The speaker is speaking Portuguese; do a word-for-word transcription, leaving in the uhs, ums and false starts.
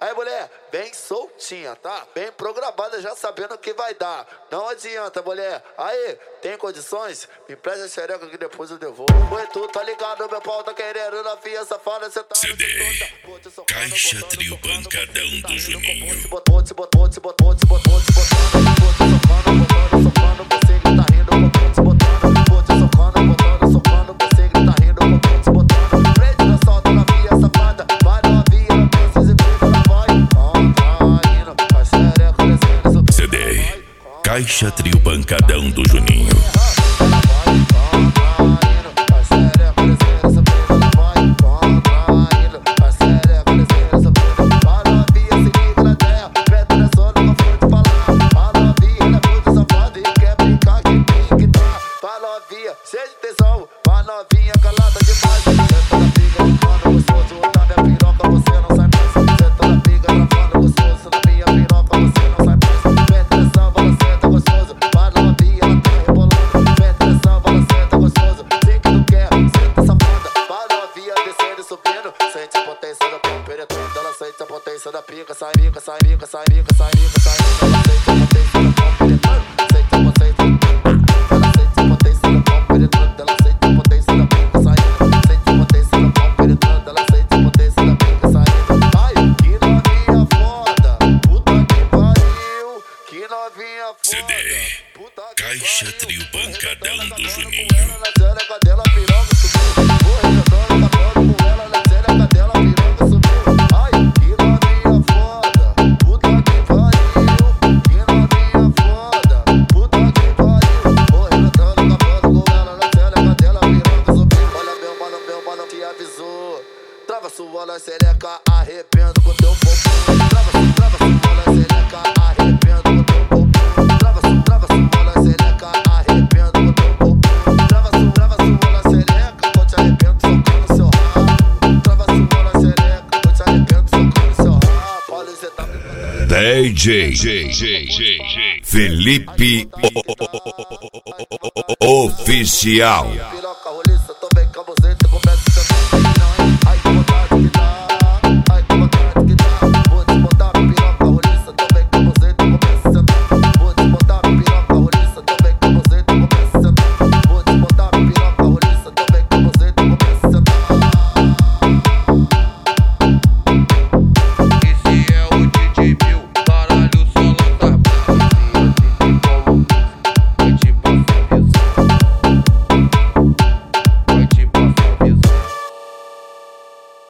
Aí, mulher, bem soltinha, tá? Bem programada, já sabendo o que vai dar. Não adianta, mulher. Aí, tem condições? Me presta a xereca que depois eu devolvo. Oi, tu tá ligado, meu pau tá querendo na fia safada, cê tá... C D Caixa Trio Pancadão do Juninho. C D Caixa Trio Pancadão do Juninho. Cheio de tesão, vai novinha calada demais. Senta na pica, travando gostoso, na minha piroca você não sai mais. Senta na pica, travando gostoso, na minha piroca você não sai mais. Mete nessa bola, senta gostoso, vai novinha, ela tá rebolando. Mete nessa bola, senta gostoso, sei que tu quer, senta safada. Vai novinha, descendo e subindo, sente a potência da pão penetrando. Ela sente a potência da pica, sai pica, sai pica, sai pica, sai pica, sai pica. Ela sente a potência da pão penetrando, sente a potência. C D Caixa Trio Pancadão do Juninho. Trava sua na xereca, arrependo com teu popô. Trava, trava sua na xereca, arrependo com teu popô. Trava, trava sua na xereca, arrependo com teu popô. Trava, trava sua na xereca, tô te arrependo socando seu rabo. Trava sua na xereca, tô te arrependo socando seu rabo. Olha, cê tá me... D J Felipe Oficial.